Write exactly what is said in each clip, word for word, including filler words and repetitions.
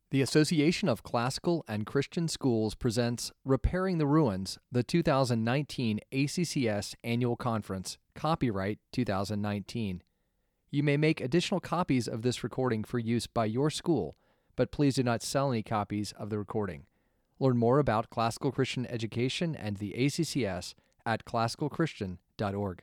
The Association of Classical and Christian Schools presents Repairing the Ruins, the two thousand nineteen A C C S Annual Conference, copyright two thousand nineteen. You may make additional copies of this recording for use by your school, but please do not sell any copies of the recording. Learn more about classical Christian education and the A C C S at classical christian dot org.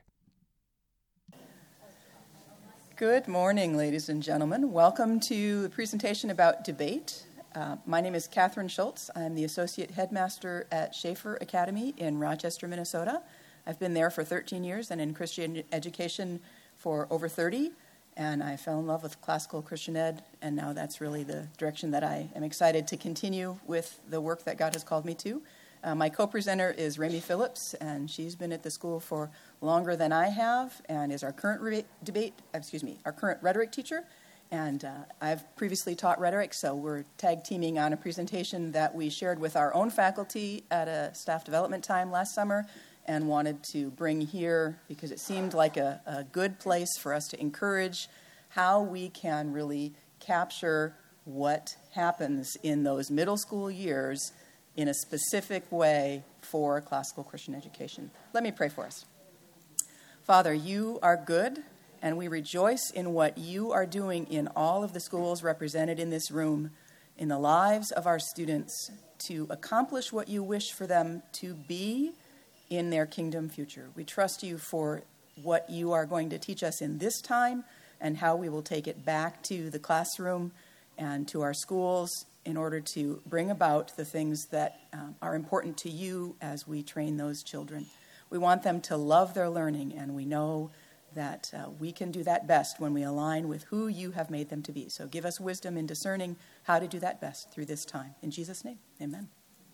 Good morning, ladies and gentlemen. Welcome to the presentation about debate. Uh, my name is Catherine Schultz. I'm the Associate Headmaster at Schaefer Academy in Rochester, Minnesota. I've been there for thirteen years and in Christian education for over thirty, and I fell in love with classical Christian ed, and now that's really the direction that I am excited to continue with the work that God has called me to. Uh, my co-presenter is Remy Phillips, and she's been at the school for longer than I have, and is our current re- debate, excuse me, our current rhetoric teacher. And uh, I've previously taught rhetoric, so we're tag teaming on a presentation that we shared with our own faculty at a staff development time last summer, and wanted to bring here because it seemed like a, a good place for us to encourage how we can really capture what happens in those middle school years in a specific way for classical Christian education. Let me pray for us. Father, you are good, and we rejoice in what you are doing in all of the schools represented in this room, in the lives of our students, to accomplish what you wish for them to be in their kingdom future. We trust you for what you are going to teach us in this time and how we will take it back to the classroom and to our schools in order to bring about the things that um, are important to you as we train those children. We want them to love their learning, and we know that uh, we can do that best when we align with who you have made them to be. So give us wisdom in discerning how to do that best through this time. In Jesus' name, amen.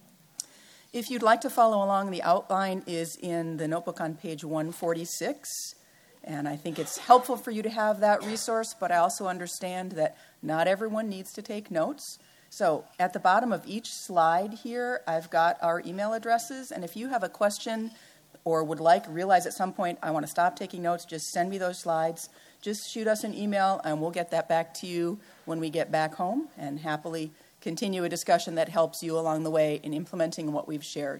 If you'd like to follow along, the outline is in the notebook on page one forty-six. And I think it's helpful for you to have that resource, but I also understand that not everyone needs to take notes. So at the bottom of each slide here, I've got our email addresses. And if you have a question or would like, realize at some point, I want to stop taking notes, just send me those slides. Just shoot us an email, and we'll get that back to you when we get back home and happily continue a discussion that helps you along the way in implementing what we've shared.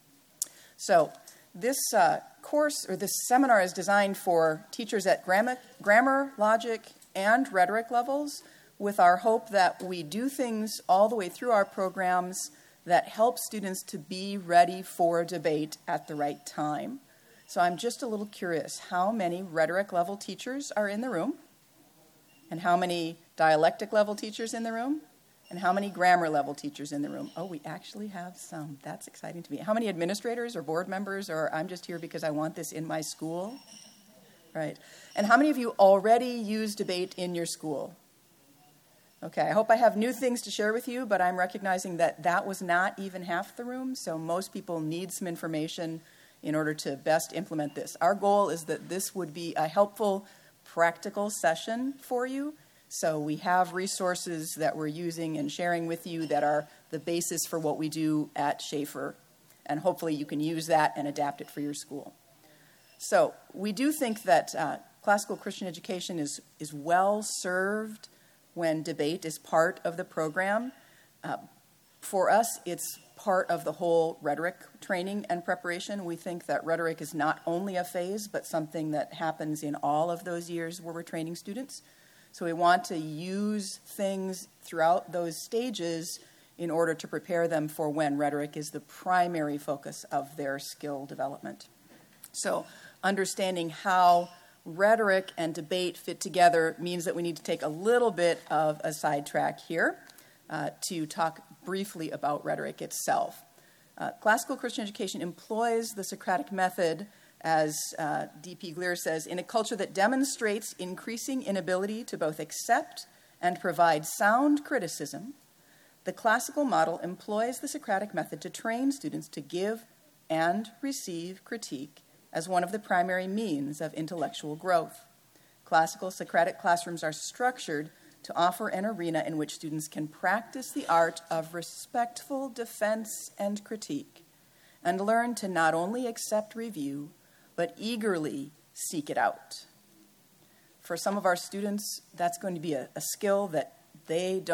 So this uh, course, or this seminar, is designed for teachers at grammar, grammar, logic, and rhetoric levels, with our hope that we do things all the way through our programs that help students to be ready for debate at the right time. So I'm just a little curious, how many rhetoric level teachers are in the room? And how many dialectic level teachers in the room? And how many grammar level teachers in the room? Oh, we actually have some. That's exciting to me. How many administrators or board members, or I'm just here because I want this in my school? Right. And how many of you already use debate in your school? Okay, I hope I have new things to share with you, but I'm recognizing that that was not even half the room, so most people need some information in order to best implement this. Our goal is that this would be a helpful, practical session for you. So we have resources that we're using and sharing with you that are the basis for what we do at Schaefer, and hopefully you can use that and adapt it for your school. So we do think that uh, classical Christian education is, is well served when debate is part of the program. Uh, for us, it's part of the whole rhetoric training and preparation. We think that rhetoric is not only a phase, but something that happens in all of those years where we're training students. So we want to use things throughout those stages in order to prepare them for when rhetoric is the primary focus of their skill development. So understanding how rhetoric and debate fit together means that we need to take a little bit of a sidetrack here uh, to talk briefly about rhetoric itself. Uh, classical Christian education employs the Socratic method, as uh, D P Gleer says, in a culture that demonstrates increasing inability to both accept and provide sound criticism. The classical model employs the Socratic method to train students to give and receive critique as one of the primary means of intellectual growth. Classical Socratic classrooms are structured to offer an arena in which students can practice the art of respectful defense and critique, and learn to not only accept review, but eagerly seek it out. For some of our students, that's going to be a, a skill that they don't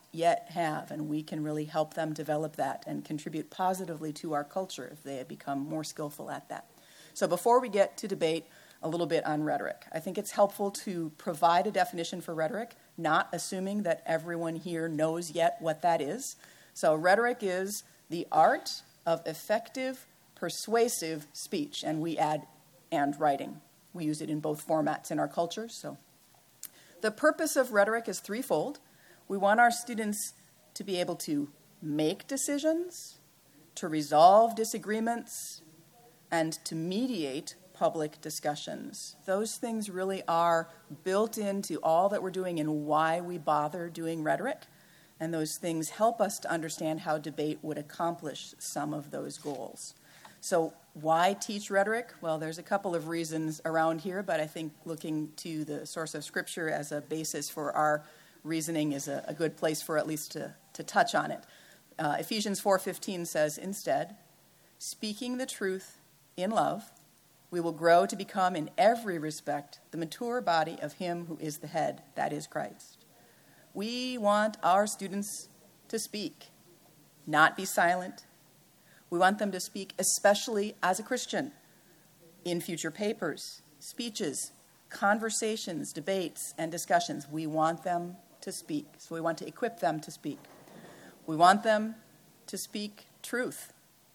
yet have, and we can really help them develop that and contribute positively to our culture if they become more skillful at that. So before we get to debate a little bit on rhetoric, I think it's helpful to provide a definition for rhetoric, not assuming that everyone here knows yet what that is. So rhetoric is the art of effective, persuasive speech, and we add and writing. We use it in both formats in our culture. So the purpose of rhetoric is threefold. We want our students to be able to make decisions, to resolve disagreements, and to mediate public discussions. Those things really are built into all that we're doing and why we bother doing rhetoric. And those things help us to understand how debate would accomplish some of those goals. So why teach rhetoric? Well, there's a couple of reasons around here, but I think looking to the source of Scripture as a basis for our reasoning is a, a good place for at least to, to touch on it. Uh, Ephesians four fifteen says, instead, speaking the truth in love, we will grow to become in every respect the mature body of him who is the head, that is Christ. We want our students to speak, not be silent. We want them to speak, especially as a Christian, in future papers, speeches, conversations, debates, and discussions. We want them to speak. So we want to equip them to speak. We want them to speak truth.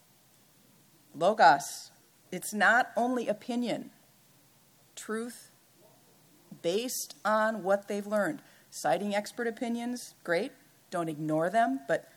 Logos. It's not only opinion. Truth based on what they've learned. Citing expert opinions, great. Don't ignore them, but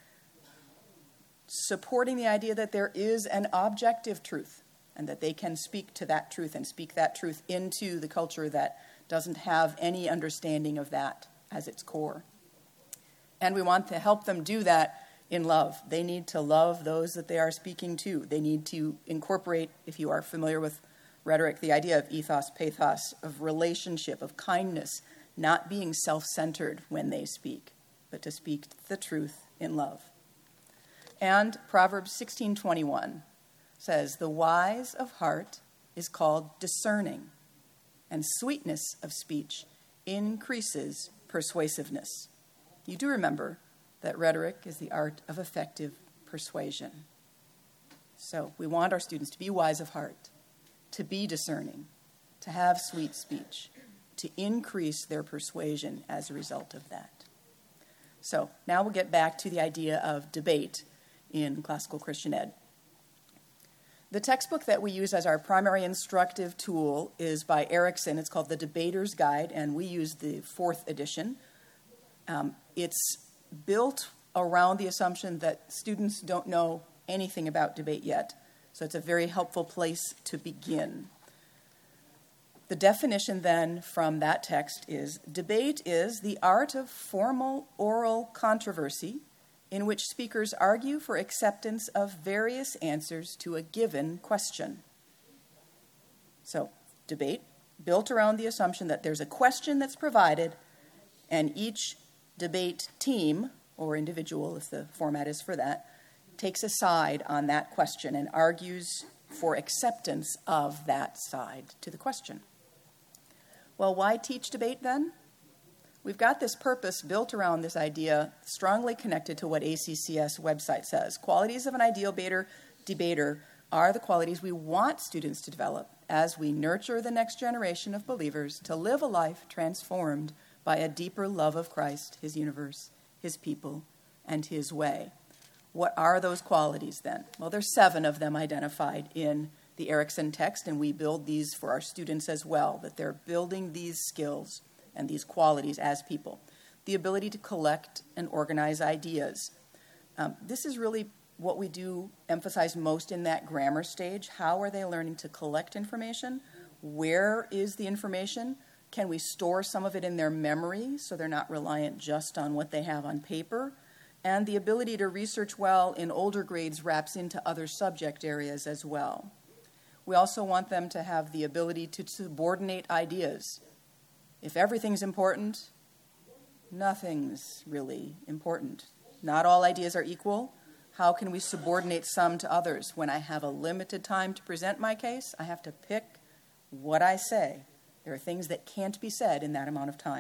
supporting the idea that there is an objective truth and that they can speak to that truth and speak that truth into the culture that doesn't have any understanding of that as its core. And we want to help them do that in love. They need to love those that they are speaking to. They need to incorporate, if you are familiar with rhetoric, the idea of ethos, pathos, of relationship, of kindness, not being self-centered when they speak, but to speak the truth in love. And Proverbs sixteen twenty-one says, the wise of heart is called discerning, and sweetness of speech increases persuasiveness. You do remember that rhetoric is the art of effective persuasion. So we want our students to be wise of heart, to be discerning, to have sweet speech, to increase their persuasion as a result of that. So now we'll get back to the idea of debate in classical Christian ed. The textbook that we use as our primary instructive tool is by Erickson. It's called The Debater's Guide, and we use the fourth edition. Um, it's built around the assumption that students don't know anything about debate yet. So it's a very helpful place to begin. The definition then from that text is, debate is the art of formal oral controversy in which speakers argue for acceptance of various answers to a given question. So, debate, built around the assumption that there's a question that's provided, and each debate team, or individual, if the format is for that, takes a side on that question and argues for acceptance of that side to the question. Well, why teach debate then? We've got this purpose built around this idea, strongly connected to what A C C S website says. Qualities of an ideal debater, debater are the qualities we want students to develop as we nurture the next generation of believers to live a life transformed by a deeper love of Christ, his universe, his people, and his way. What are those qualities then? Well, there's seven of them identified in the Erickson text, and we build these for our students as well, that they're building these skills and these qualities as people. The ability to collect and organize ideas. Um, this is really what we do emphasize most in that grammar stage. How are they learning to collect information? Where is the information? Can we store some of it in their memory so they're not reliant just on what they have on paper? And the ability to research well in older grades wraps into other subject areas as well. We also want them to have the ability to subordinate ideas. If everything's important, nothing's really important. Not all ideas are equal. How can we subordinate some to others? When I have a limited time to present my case, I have to pick what I say. There are things that can't be said in that amount of time.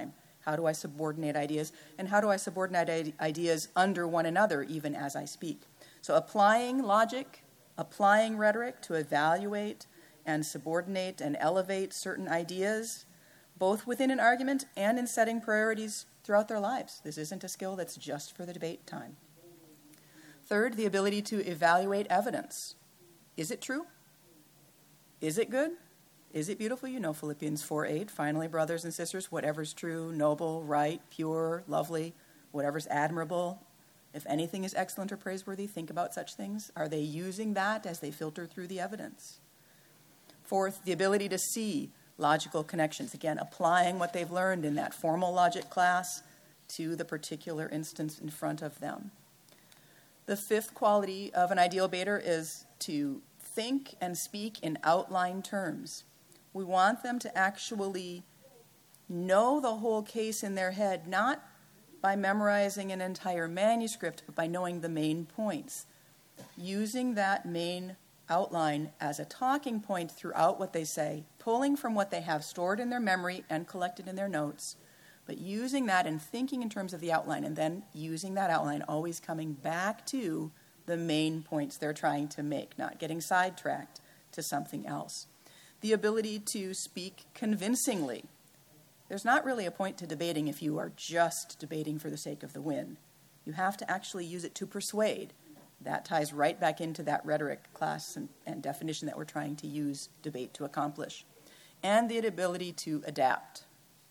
How do I subordinate ideas? And how do I subordinate ideas under one another, even as I speak? So applying logic, applying rhetoric to evaluate and subordinate and elevate certain ideas, both within an argument and in setting priorities throughout their lives. This isn't a skill that's just for the debate time. Third, the ability to evaluate evidence. Is it true? Is it good? Is it beautiful? You know Philippians four eight. Finally, brothers and sisters, whatever's true, noble, right, pure, lovely, whatever's admirable, if anything is excellent or praiseworthy, think about such things. Are they using that as they filter through the evidence? Fourth, the ability to see logical connections. Again, applying what they've learned in that formal logic class to the particular instance in front of them. The fifth quality of an ideal debater is to think and speak in outline terms. We want them to actually know the whole case in their head, not by memorizing an entire manuscript, but by knowing the main points. Using that main outline as a talking point throughout what they say, pulling from what they have stored in their memory and collected in their notes, but using that and thinking in terms of the outline, and then using that outline, always coming back to the main points they're trying to make, not getting sidetracked to something else. The ability to speak convincingly. There's not really a point to debating if you are just debating for the sake of the win. You have to actually use it to persuade. That ties right back into that rhetoric class and, and definition that we're trying to use debate to accomplish. And the ability to adapt.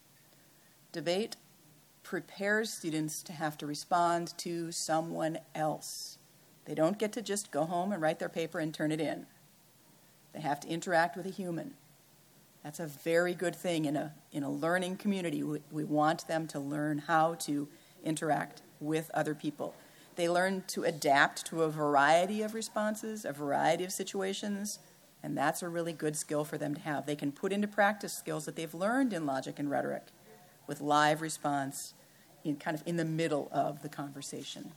Debate prepares students to have to respond to someone else. They don't get to just go home and write their paper and turn it in. They have to interact with a human. That's a very good thing in a in a learning community. We, we want them to learn how to interact with other people. They learn to adapt to a variety of responses, a variety of situations, and that's a really good skill for them to have. They can put into practice skills that they've learned in logic and rhetoric with live response in kind of in the middle of the conversation.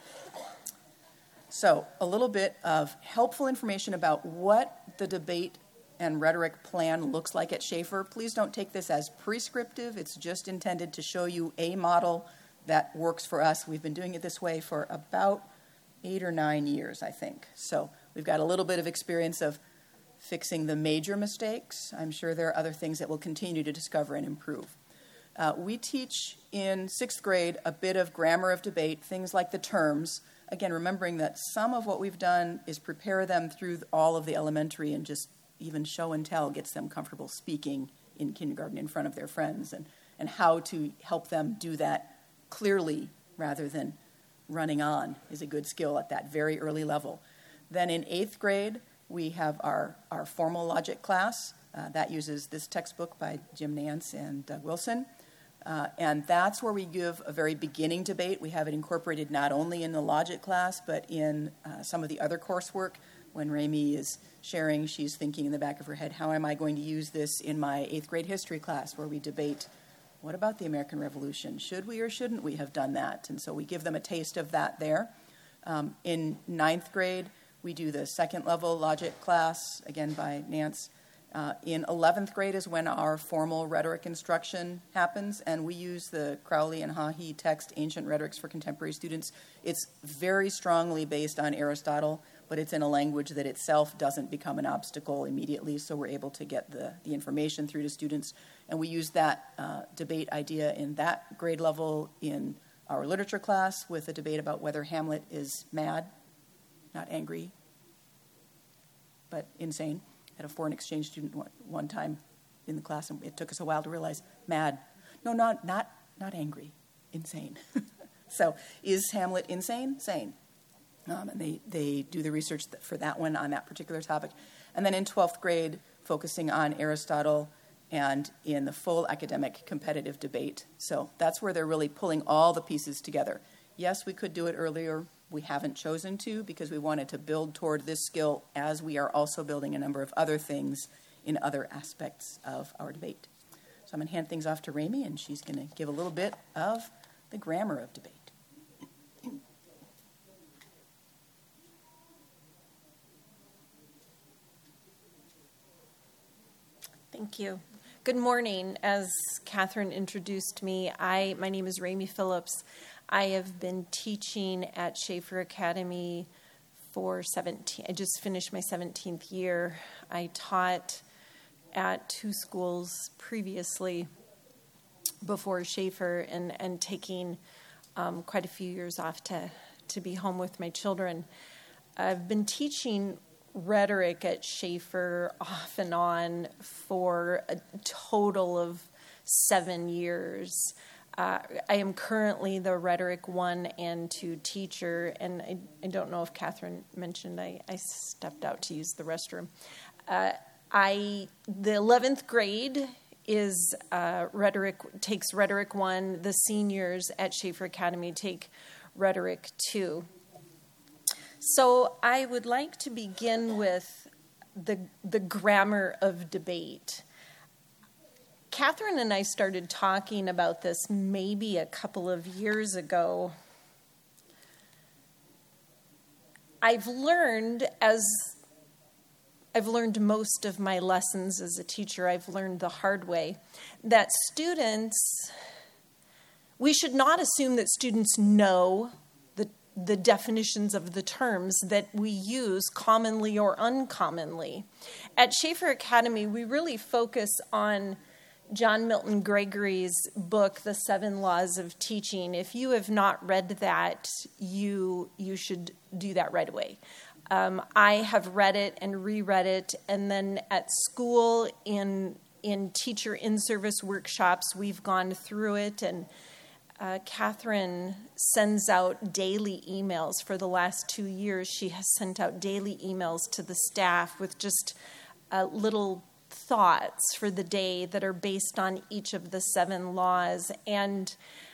So, a little bit of helpful information about what the debate and rhetoric plan looks like at Schaefer. Please don't take this as prescriptive. It's just intended to show you a model that works for us. We've been doing it this way for about eight or nine years, I think. So we've got a little bit of experience of fixing the major mistakes. I'm sure there are other things that we'll continue to discover and improve. Uh, we teach in sixth grade a bit of grammar of debate, things like the terms. Again, remembering that some of what we've done is prepare them through all of the elementary and just even show and tell gets them comfortable speaking in kindergarten in front of their friends, and, and how to help them do that clearly rather than running on is a good skill at that very early level. Then in eighth grade, we have our, our formal logic class. Uh, that uses this textbook by Jim Nance and Doug Wilson. Uh, and that's where we give a very beginning debate. We have it incorporated not only in the logic class, but in uh, some of the other coursework. When Rami is sharing, she's thinking in the back of her head, how am I going to use this in my eighth grade history class, where we debate, what about the American Revolution? Should we or shouldn't we have done that? And so we give them a taste of that there. Um, in ninth grade, we do the second level logic class, again by Nance. Uh, in eleventh grade is when our formal rhetoric instruction happens, and we use the Crowley and Haughey text, Ancient Rhetorics for Contemporary Students. It's very strongly based on Aristotle, but it's in a language that itself doesn't become an obstacle immediately, so we're able to get the, the information through to students. And we use that uh, debate idea in that grade level in our literature class with a debate about whether Hamlet is mad, not angry, but insane. I had a foreign exchange student one, one time in the class, and it took us a while to realize, mad. No, not not not angry, insane. So is Hamlet insane? Sane. Um, and they, they do the research for that one on that particular topic. And then in twelfth grade, focusing on Aristotle and in the full academic competitive debate. So that's where they're really pulling all the pieces together. Yes, we could do it earlier. We haven't chosen to because we wanted to build toward this skill as we are also building a number of other things in other aspects of our debate. So I'm going to hand things off to Rami, and she's going to give a little bit of the grammar of debate. Thank you. Good morning. As Catherine introduced me, I my name is Ramey Phillips. I have been teaching at Schaefer Academy for seventeen. I just finished my seventeenth year. I taught at two schools previously before Schaefer, and and taking um, quite a few years off to to be home with my children. I've been teaching rhetoric at Schaefer off and on for a total of seven years. Uh, I am currently the Rhetoric one and two teacher, and I, I don't know if Catherine mentioned I, I stepped out to use the restroom. Uh, I the eleventh grade is uh, Rhetoric takes Rhetoric one. The seniors at Schaefer Academy take Rhetoric two. So I would like to begin with the the grammar of debate. Catherine and I started talking about this maybe a couple of years ago. I've learned as I've learned most of my lessons as a teacher, I've learned the hard way, that students, we should not assume that students know the definitions of the terms that we use commonly or uncommonly. At Schaefer Academy, we really focus on John Milton Gregory's book, The Seven Laws of Teaching. If you have not read that, you you should do that right away. Um, I have read it and reread it, and then at school in in teacher in-service workshops, we've gone through it, and Uh, Catherine sends out daily emails. For the last two years, she has sent out daily emails to the staff with just uh, little thoughts for the day that are based on each of the seven laws. And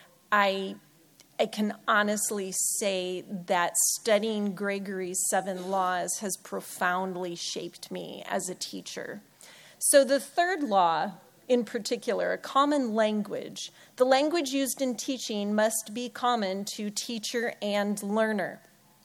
I, I can honestly say that studying Gregory's seven laws has profoundly shaped me as a teacher. So the third law, in particular, a common language. The language used in teaching must be common to teacher and learner.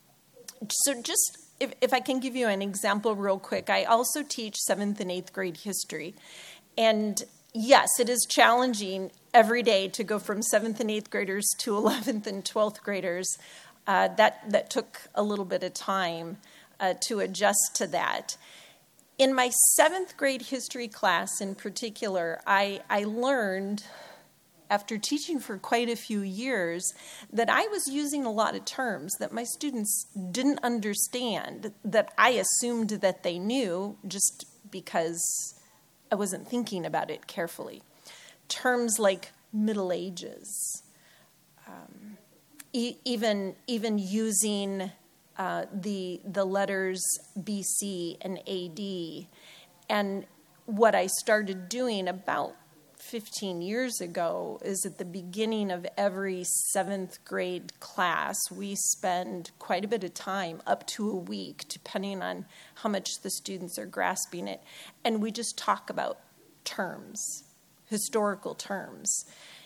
So just, if, if I can give you an example real quick, I also teach seventh and eighth grade history. And yes, it is challenging every day to go from seventh and eighth graders to eleventh and twelfth graders. Uh, that, that took a little bit of time uh, to adjust to that. In my seventh grade history class in particular, I, I learned, after teaching for quite a few years, that I was using a lot of terms that my students didn't understand, that I assumed that they knew just because I wasn't thinking about it carefully. Terms like Middle Ages, um, e- even, even using Uh, the the letters B C and A D. And what I started doing about fifteen years ago is at the beginning of every seventh grade class, we spend quite a bit of time, up to a week, depending on how much the students are grasping it, and we just talk about terms, historical terms.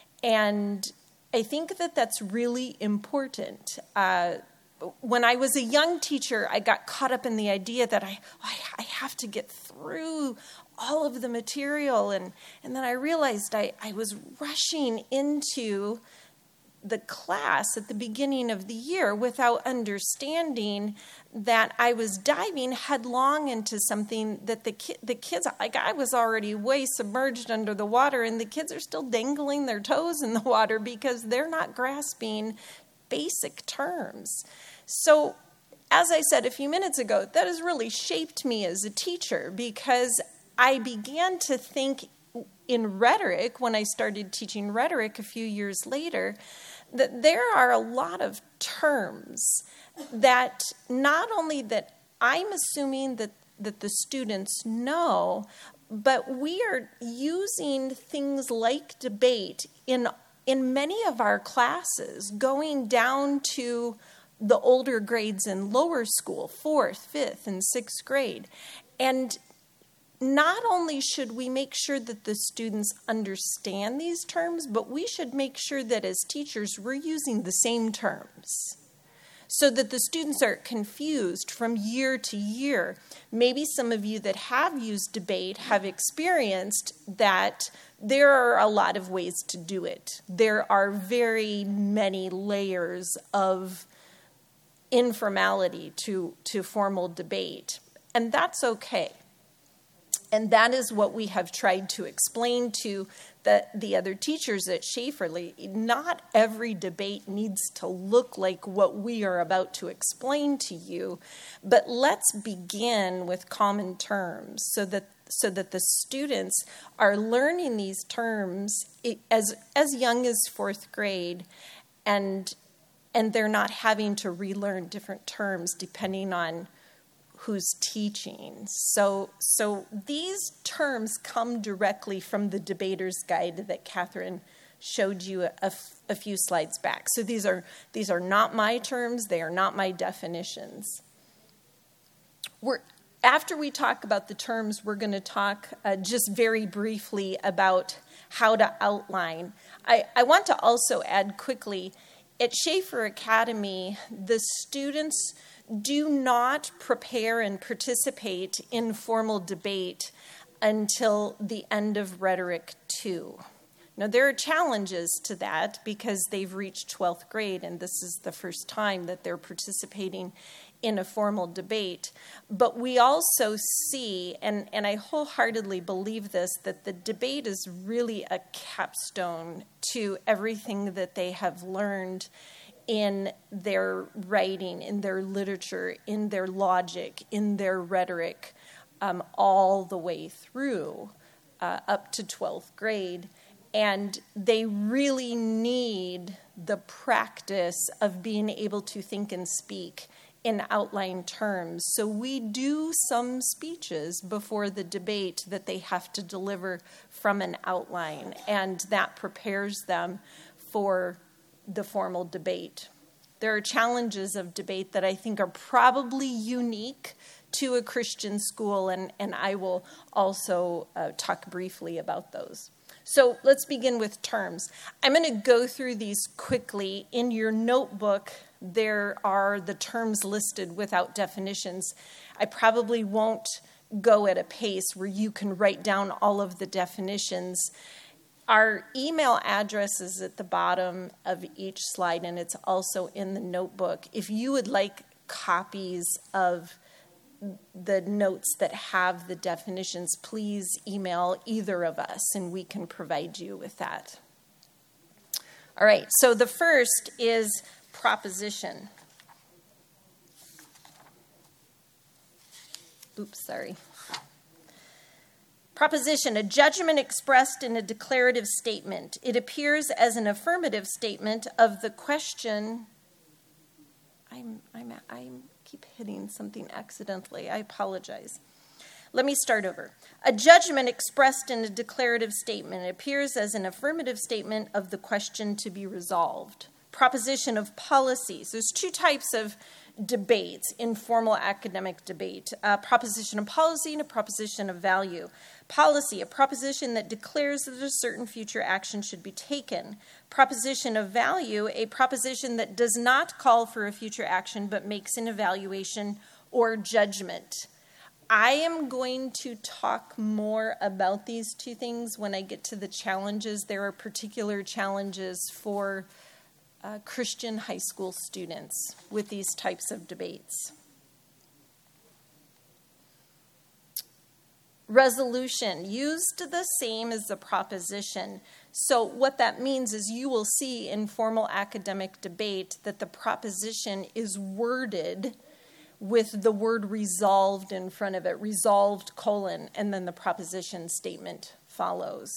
And I think that that's really important. Uh, When I was a young teacher, I got caught up in the idea that I, I have to get through all of the material. And, and then I realized I, I was rushing into the class at the beginning of the year without understanding that I was diving headlong into something that the, ki- the kids, like I was already way submerged under the water, and the kids are still dangling their toes in the water because they're not grasping basic terms. So, as I said a few minutes ago, that has really shaped me as a teacher, because I began to think in rhetoric, when I started teaching rhetoric a few years later, that there are a lot of terms that not only that I'm assuming that, that the students know, but we are using things like debate in in many of our classes, going down to the older grades in lower school, fourth, fifth, and sixth grade. And not only should we make sure that the students understand these terms, but we should make sure that as teachers we're using the same terms. so that the students aren't confused from year to year. Maybe some of you that have used debate have experienced that there are a lot of ways to do it. There are very many layers of informality to, to formal debate, and that's okay. And that is what we have tried to explain to the, the other teachers at Schaeferle. Not every debate needs to look like what we are about to explain to you, but let's begin with common terms so that so that the students are learning these terms as as young as fourth grade, and and they're not having to relearn different terms depending on who's teaching. So, so these terms come directly from the Debater's Guide that Catherine showed you a, a, a few slides back. So these are these are not my terms. They are not my definitions. We're, after we talk about the terms, we're going to talk uh, just very briefly about how to outline. I, I want to also add quickly, at Schaefer Academy, the students do not prepare and participate in formal debate until the end of Rhetoric two. Now, there are challenges to that because they've reached twelfth grade, and this is the first time that they're participating in a formal debate. But we also see, and, and I wholeheartedly believe this, that the debate is really a capstone to everything that they have learned in their writing, in their literature, in their logic, in their rhetoric, um, all the way through uh, up to twelfth grade. And they really need the practice of being able to think and speak in outline terms. So we do some speeches before the debate that they have to deliver from an outline, and that prepares them for the formal debate. There are challenges of debate that I think are probably unique to a Christian school, and, and I will also uh, talk briefly about those. So let's begin with terms. I'm going to go through these quickly. In your notebook, there are the terms listed without definitions. I probably won't go at a pace where you can write down all of the definitions. Our email address is at the bottom of each slide, and it's also in the notebook. If you would like copies of the notes that have the definitions, please email either of us, and we can provide you with that. All right, so the first is proposition. Oops, sorry. Proposition, a judgment expressed in a declarative statement. It appears as an affirmative statement of the question. I'm, I'm, I'm keep hitting something accidentally. I apologize. Let me start over. A judgment expressed in a declarative statement appears as an affirmative statement of the question to be resolved. Proposition of policies. There's two types of debates in formal academic debate, a proposition of policy and a proposition of value. Policy, a proposition that declares that a certain future action should be taken. Proposition of value, a proposition that does not call for a future action but makes an evaluation or judgment. I am going to talk more about these two things when I get to the challenges. There are particular challenges for Uh, Christian high school students with these types of debates. Resolution, used the same as the proposition. So what that means is you will see in formal academic debate that the proposition is worded with the word resolved in front of it, resolved colon, and then the proposition statement follows.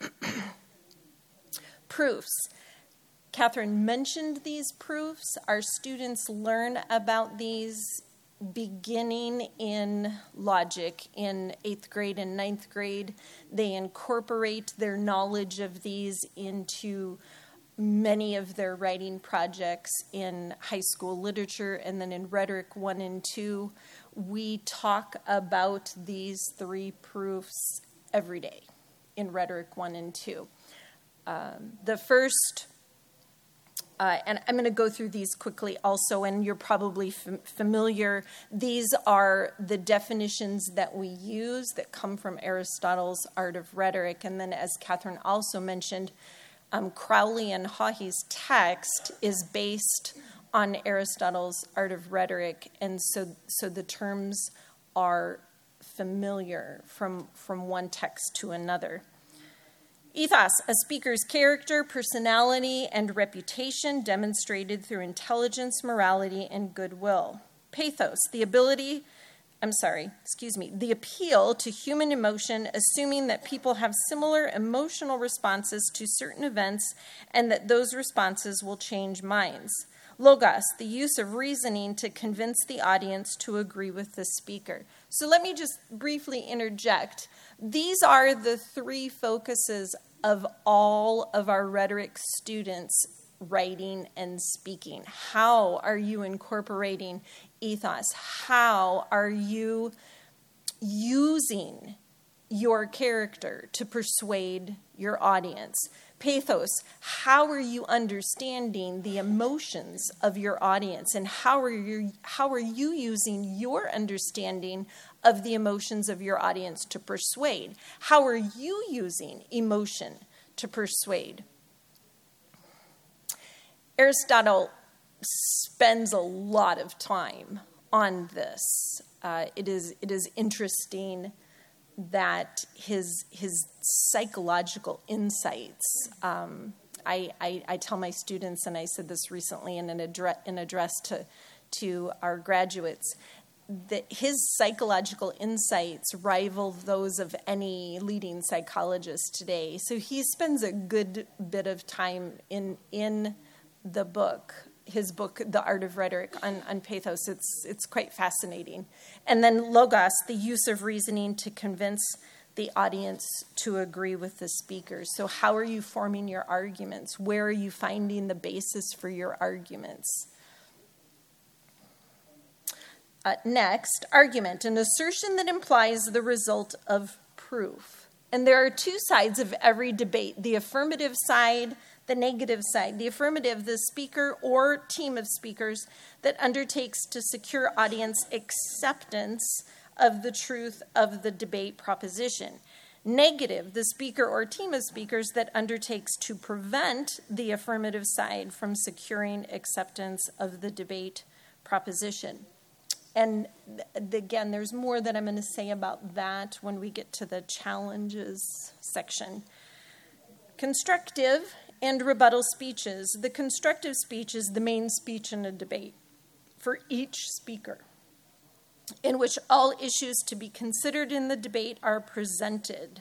Proofs. Catherine mentioned these proofs. Our students learn about these beginning in logic in eighth grade and ninth grade. They incorporate their knowledge of these into many of their writing projects in high school literature, and then in Rhetoric one and two, we talk about these three proofs every day in Rhetoric one and two. Um, the first Uh, and I'm going to go through these quickly also, and you're probably f- familiar. These are the definitions that we use that come from Aristotle's Art of Rhetoric. And then, as Catherine also mentioned, um, Crowley and Haughey's text is based on Aristotle's Art of Rhetoric. And so, so the terms are familiar from, from one text to another. Ethos, a speaker's character, personality, and reputation demonstrated through intelligence, morality, and goodwill. Pathos, the ability, I'm sorry, excuse me, the appeal to human emotion, assuming that people have similar emotional responses to certain events and that those responses will change minds. Logos, the use of reasoning to convince the audience to agree with the speaker. So let me just briefly interject. These are the three focuses of all of our rhetoric students' writing and speaking. How are you incorporating ethos? How are you using your character to persuade your audience? Pathos, how are you understanding the emotions of your audience, and how are you how are you using your understanding of the emotions of your audience to persuade? How are you using emotion to persuade? Aristotle spends a lot of time on this. Uh, it is it is interesting that his his psychological insights. Um, I, I I tell my students, and I said this recently in an address an address to to our graduates, that his psychological insights rival those of any leading psychologist today. So he spends a good bit of time in in the book. His book, The Art of Rhetoric, on, on pathos. It's it's quite fascinating. And then logos, the use of reasoning to convince the audience to agree with the speakers. So how are you forming your arguments? Where are you finding the basis for your arguments? Uh, next, argument, an assertion that implies the result of proof. And there are two sides of every debate, the affirmative side, the negative side. The affirmative, the speaker or team of speakers that undertakes to secure audience acceptance of the truth of the debate proposition. Negative, the speaker or team of speakers that undertakes to prevent the affirmative side from securing acceptance of the debate proposition. And again, there's more that I'm going to say about that when we get to the challenges section. Constructive and rebuttal speeches. The constructive speech is the main speech in a debate for each speaker, in which all issues to be considered in the debate are presented.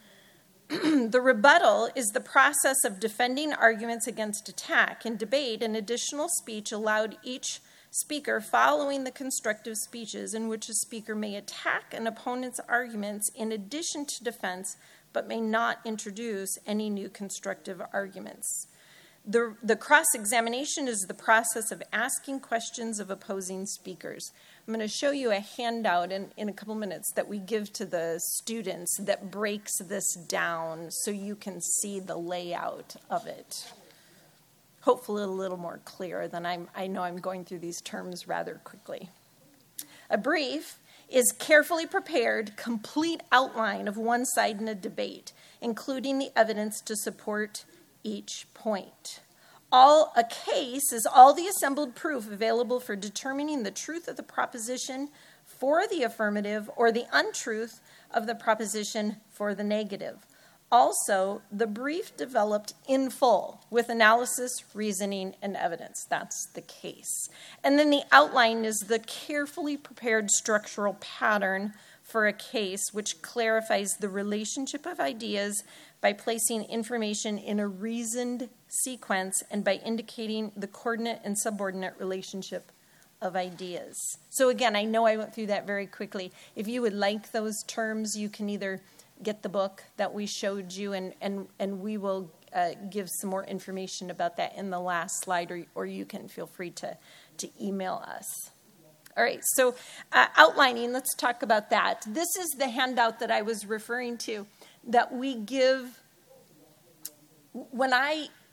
The rebuttal is the process of defending arguments against attack. In debate, an additional speech allowed each speaker following the constructive speeches, in which a speaker may attack an opponent's arguments in addition to defense, but may not introduce any new constructive arguments. The, the cross-examination is the process of asking questions of opposing speakers. I'm going to show you a handout in, in a couple minutes that we give to the students that breaks this down so you can see the layout of it. Hopefully a little more clear than I'm, I know I'm going through these terms rather quickly. A brief is carefully prepared, complete outline of one side in a debate, including the evidence to support each point. All a case is all the assembled proof available for determining the truth of the proposition for the affirmative or the untruth of the proposition for the negative. Also, the brief developed in full with analysis, reasoning, and evidence. That's the case. And then the outline is the carefully prepared structural pattern for a case, which clarifies the relationship of ideas by placing information in a reasoned sequence and by indicating the coordinate and subordinate relationship of ideas. So again, I know I went through that very quickly. If you would like those terms, you can either get the book that we showed you, and, and, and we will uh, give some more information about that in the last slide, or, or you can feel free to, to email us. All right, so uh, outlining, let's talk about that. This is the handout that I was referring to that we give. When I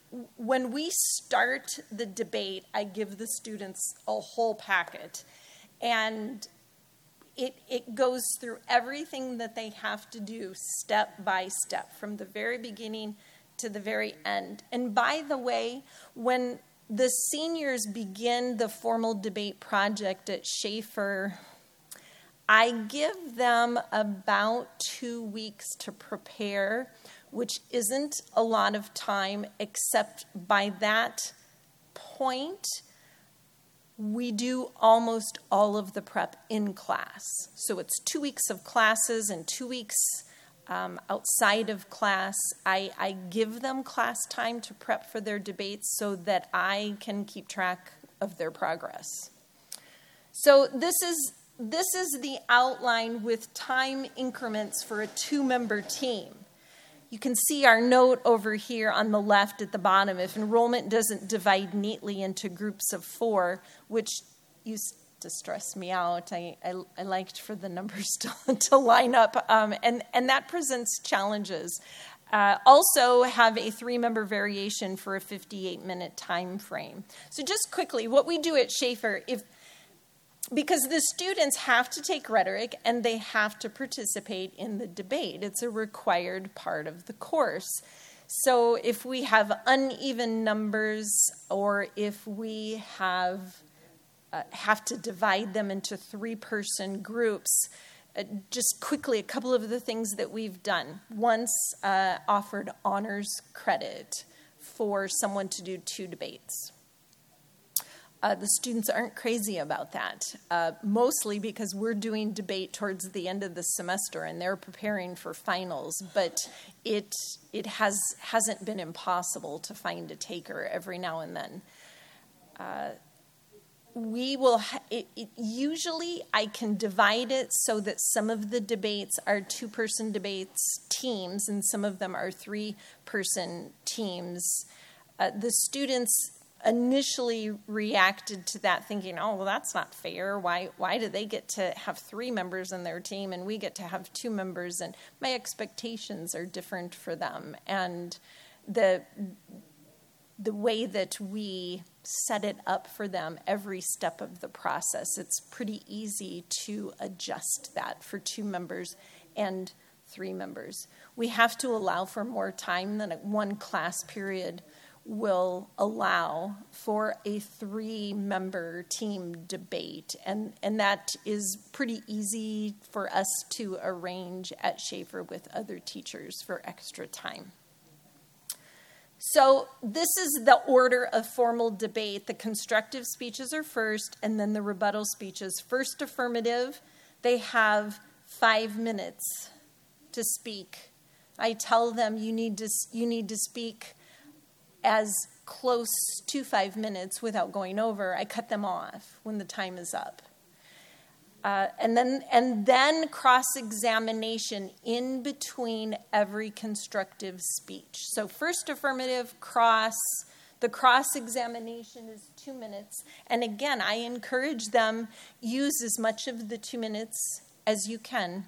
when we start the debate, I give the students a whole packet, and it it goes through everything that they have to do step by step, from the very beginning to the very end. And by the way, when the seniors begin the formal debate project at Schaefer, I give them about two weeks to prepare, which isn't a lot of time, except by that point, we do almost all of the prep in class. So it's two weeks of classes and two weeks um, outside of class. I, I give them class time to prep for their debates so that I can keep track of their progress. So this is this is the outline with time increments for a two-member team. You can see our note over here on the left at the bottom. If enrollment doesn't divide neatly into groups of four, which used to stress me out, I, I, I liked for the numbers to, to line up, um, and, and that presents challenges. Uh, also have a three-member variation for a fifty-eight minute time frame. So just quickly, what we do at Schaefer, if because the students have to take rhetoric and they have to participate in the debate. It's a required part of the course. So if we have uneven numbers, or if we have uh, have to divide them into three-person groups, uh, just quickly, a couple of the things that we've done. Once uh, offered honors credit for someone to do two debates. Uh, the students aren't crazy about that, uh, mostly because we're doing debate towards the end of the semester and they're preparing for finals, but it it has, hasn't been impossible to find a taker every now and then. Uh, we will, ha- it, it, usually I can divide it so that some of the debates are two-person debates teams and some of them are three-person teams. Uh, the students initially reacted to that thinking, oh, well, that's not fair. Why why do they get to have three members in their team and we get to have two members? And my expectations are different for them. And the the way that we set it up for them every step of the process, it's pretty easy to adjust that for two members and three members. We have to allow for more time than one class period will allow for a three-member team debate. And, and that is pretty easy for us to arrange at Schaefer with other teachers for extra time. So this is the order of formal debate. The constructive speeches are first, and then the rebuttal speeches. First affirmative, they have five minutes to speak. I tell them you need to you need to speak as close to five minutes without going over. I cut them off when the time is up. Uh, and then and then cross-examination in between every constructive speech. So first affirmative, cross. The cross-examination is two minutes. And again, I encourage them, use as much of the two minutes as you can.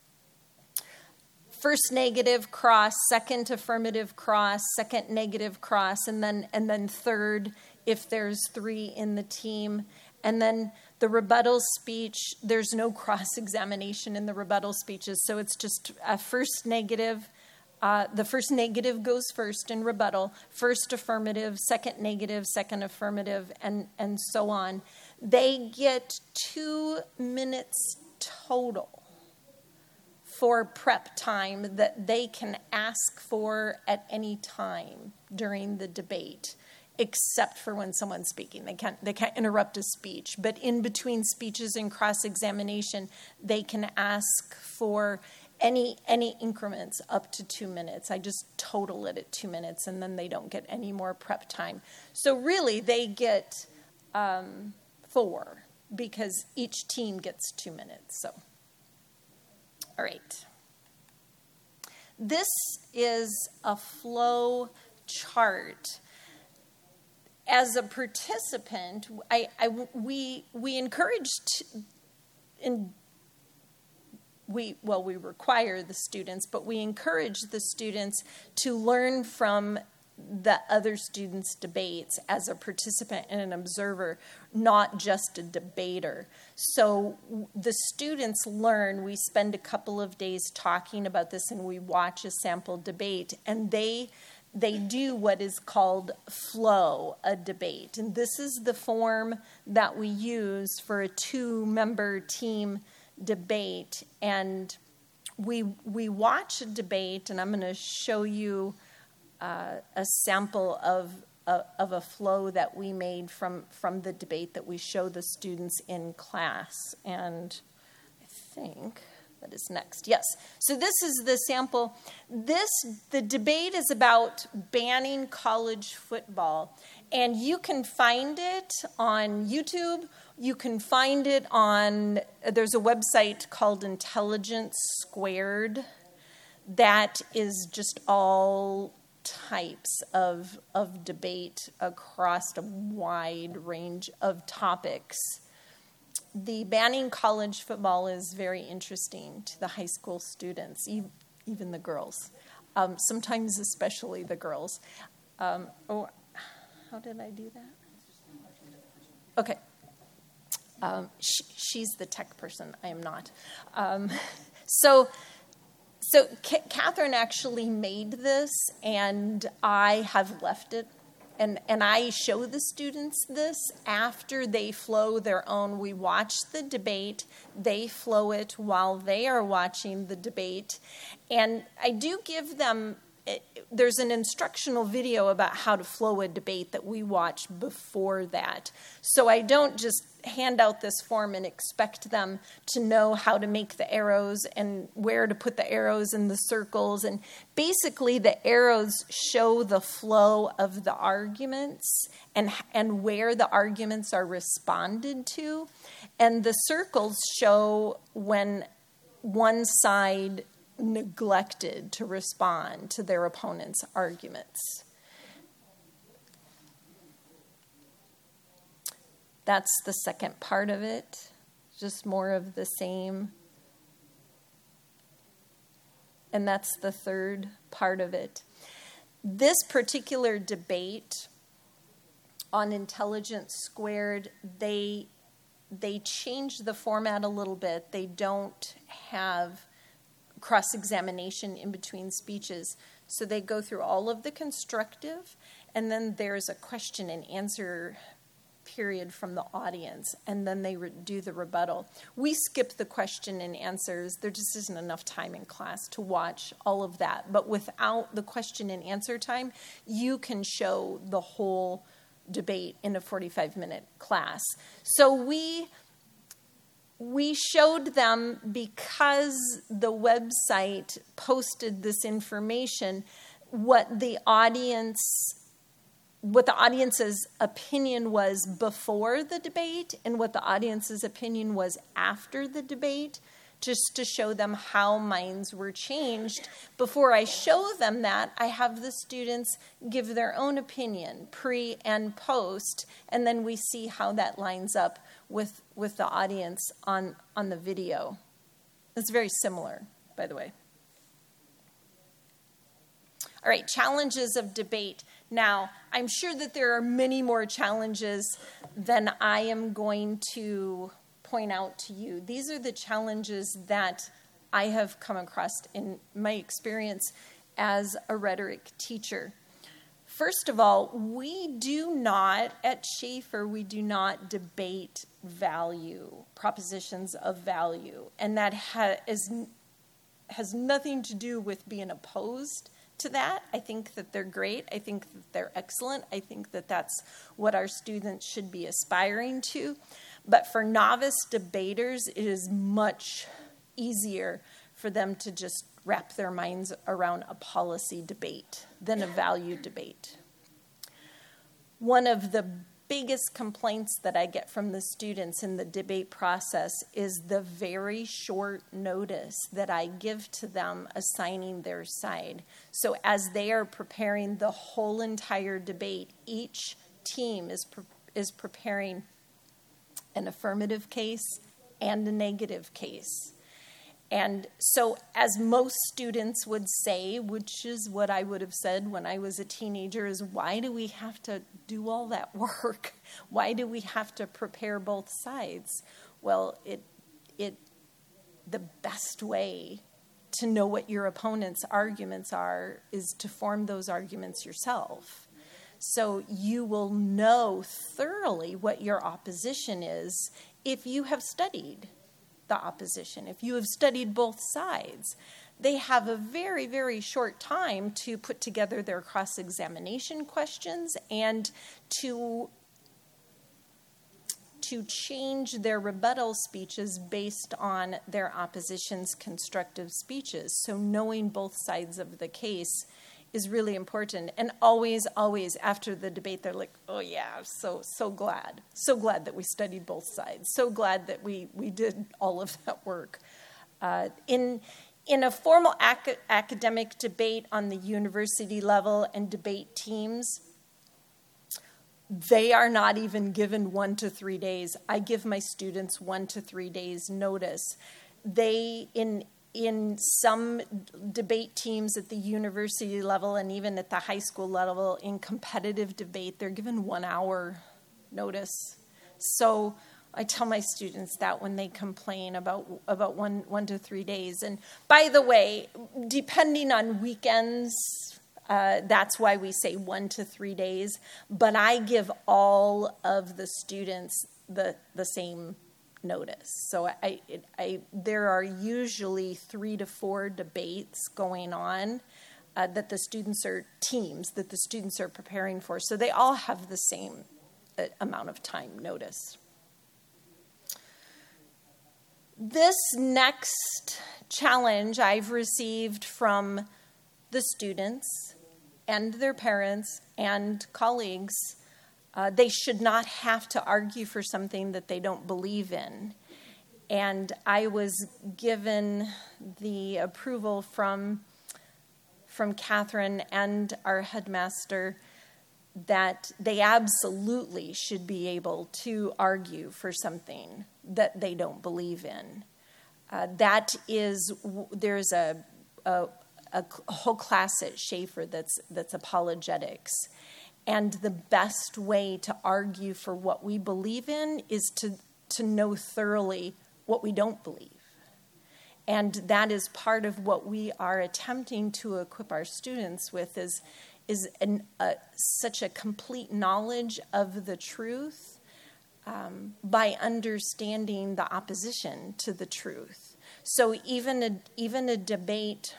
First negative, cross, second affirmative, cross, second negative, cross, and then and then third if there's three in the team. And then the rebuttal speech, there's no cross-examination in the rebuttal speeches, so it's just a first negative. Uh, the first negative goes first in rebuttal, first affirmative, second negative, second affirmative, and, and so on. They get two minutes total for prep time that they can ask for at any time during the debate, except for when someone's speaking. They can't they can't interrupt a speech. But in between speeches and cross-examination, they can ask for any any increments up to two minutes. I just total it at two minutes, and then they don't get any more prep time. So really, they get um, four because each team gets two minutes. So. All right. This is a flow chart. As a participant, I, I, we we encouraged, in we well we require the students, but we encourage the students to learn from the other students' debates as a participant and an observer, not just a debater. So the students learn, we spend a couple of days talking about this, and we watch a sample debate, and they they do what is called flow a debate. And this is the form that we use for a two-member team debate. And we we watch a debate, and I'm going to show you uh, a sample of uh, of a flow that we made from from the debate that we show the students in class. And I think that is next. Yes. So this is the sample. This the debate is about banning college football, and you can find it on YouTube. You can find it on, there's a website called Intelligence Squared that is just all types of, of debate across a wide range of topics. The banning college football is very interesting to the high school students, even the girls, um, sometimes especially the girls. Um, oh, how did I do that? Okay. Um, she, she's the tech person. I am not. Um, so, so C- Catherine actually made this, and I have left it. And, and I show the students this after they flow their own. We watch the debate. They flow it while they are watching the debate. And I do give them, it, there's an instructional video about how to flow a debate that we watch before that. So I don't just hand out this form and expect them to know how to make the arrows and where to put the arrows in the circles. And basically the arrows show the flow of the arguments and, and where the arguments are responded to. And the circles show when one side neglected to respond to their opponent's arguments. That's the second part of it, just more of the same. And that's the third part of it. This particular debate on Intelligence Squared, they they change the format a little bit. They don't have cross-examination in between speeches. So they go through all of the constructive, and then there's a question and answer period from the audience, and then they re- do the rebuttal. We skip the question and answers. There just isn't enough time in class to watch all of that. But without the question and answer time, you can show the whole debate in a forty-five minute class. So we we showed them, because the website posted this information, what the audience what the audience's opinion was before the debate and what the audience's opinion was after the debate, just to show them how minds were changed. Before I show them that, I have the students give their own opinion, pre and post, and then we see how that lines up with, with the audience on, on the video. It's very similar, by the way. All right, challenges of debate. Now, I'm sure that there are many more challenges than I am going to point out to you. These are the challenges that I have come across in my experience as a rhetoric teacher. First of all, we do not, at Schaefer, we do not debate value, propositions of value. And that ha- is, has nothing to do with being opposed to that. I think that they're great. I think that they're excellent. I think that that's what our students should be aspiring to. But for novice debaters, it is much easier for them to just wrap their minds around a policy debate than a value debate. One of the biggest complaints that I get from the students in the debate process is the very short notice that I give to them assigning their side. So as they are preparing the whole entire debate, each team is pre- is preparing an affirmative case and a negative case. And so, as most students would say, which is what I would have said when I was a teenager, is why do we have to do all that work? Why do we have to prepare both sides? Well, it it the best way to know what your opponent's arguments are is to form those arguments yourself. So you will know thoroughly what your opposition is if you have studied the opposition, if you have studied both sides. They have a very, very short time to put together their cross-examination questions and to, to change their rebuttal speeches based on their opposition's constructive speeches. So knowing both sides of the case is really important. And always, always after the debate, they're like, oh yeah, so so glad. So glad that we studied both sides. So glad that we, we did all of that work. Uh, in, in a formal ac- academic debate on the university level and debate teams, they are not even given one to three days. I give my students one to three days notice. They, in In some debate teams at the university level and even at the high school level, in competitive debate, they're given one hour notice. So I tell my students that when they complain about about one one to three days. And by the way, depending on weekends, uh, that's why we say one to three days. But I give all of the students the the same notice. So I, it, I, there are usually three to four debates going on uh, that the students are teams that the students are preparing for. So they all have the same uh, amount of time notice. This next challenge I've received from the students and their parents and colleagues. Uh, they should not have to argue for something that they don't believe in. And I was given the approval from, from Catherine and our headmaster that they absolutely should be able to argue for something that they don't believe in. Uh, that is, there's a, a, a whole class at Schaefer that's, that's apologetics. And the best way to argue for what we believe in is to, to know thoroughly what we don't believe. And that is part of what we are attempting to equip our students with is, is an, uh, such a complete knowledge of the truth um, by understanding the opposition to the truth. So even a, even a debate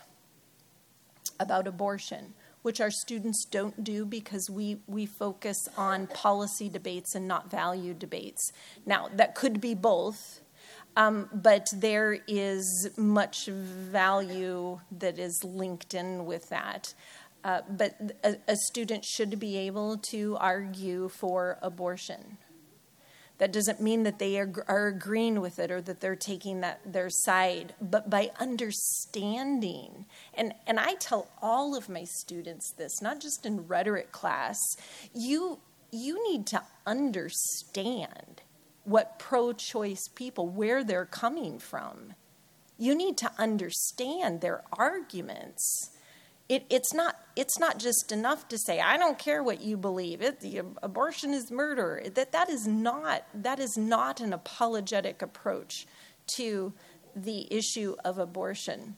about abortion, which our students don't do because we, we focus on policy debates and not value debates. Now, that could be both, um, but there is much value that is linked in with that. Uh, but a, a student should be able to argue for abortion. That doesn't mean that they are, are agreeing with it or that they're taking that their side, but by understanding. And, and I tell all of my students this, not just in rhetoric class. You, you need to understand what pro-choice people, where they're coming from. You need to understand their arguments. It, it's not it's not just enough to say, I don't care what you believe. It, the abortion is murder. That that is not that is not an apologetic approach to the issue of abortion.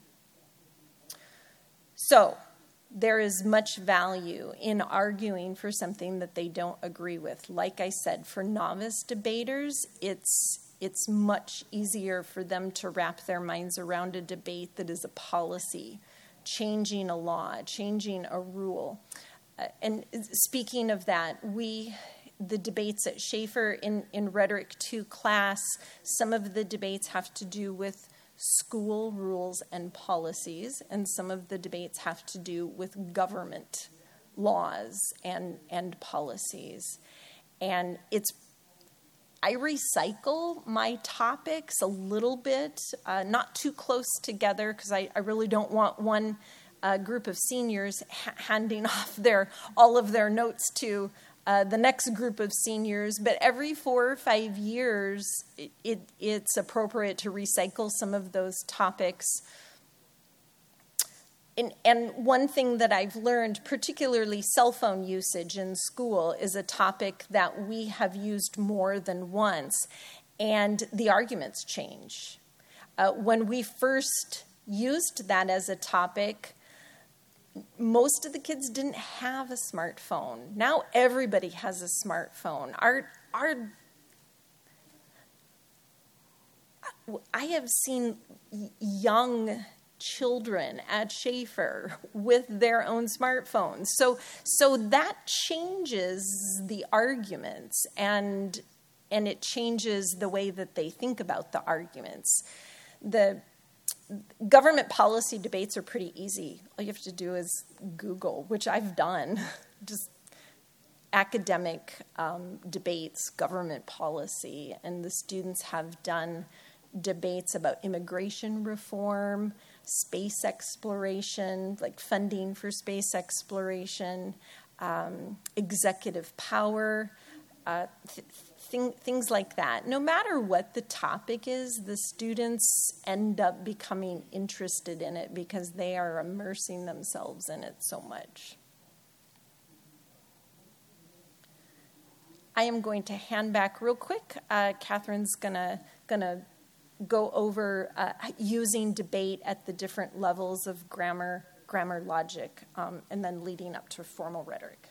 So there is much value in arguing for something that they don't agree with. Like I said, for novice debaters, it's it's much easier for them to wrap their minds around a debate that is a policy, changing a law, changing a rule. Uh, and speaking of that, we, the debates at Schaefer in, in Rhetoric two class, some of the debates have to do with school rules and policies, and some of the debates have to do with government laws and, and policies. And it's I recycle my topics a little bit, uh, not too close together, because I, I really don't want one uh, group of seniors ha- handing off their all of their notes to uh, the next group of seniors, but every four or five years, it, it, it's appropriate to recycle some of those topics. And, and one thing that I've learned, particularly cell phone usage in school, is a topic that we have used more than once, and the arguments change. Uh, when we first used that as a topic, most of the kids didn't have a smartphone. Now everybody has a smartphone. Our, our, I have seen young children at Schaefer with their own smartphones. So, so that changes the arguments, and and it changes the way that they think about the arguments. The government policy debates are pretty easy. All you have to do is Google, which I've done, just academic um, debates, government policy, and the students have done debates about immigration reform, space exploration, like funding for space exploration, um, executive power, uh, th- thing, things like that. No matter what the topic is, the students end up becoming interested in it because they are immersing themselves in it so much. I am going to hand back real quick. Uh, Catherine's gonna gonna go over uh, using debate at the different levels of grammar, grammar logic, um, and then leading up to formal rhetoric.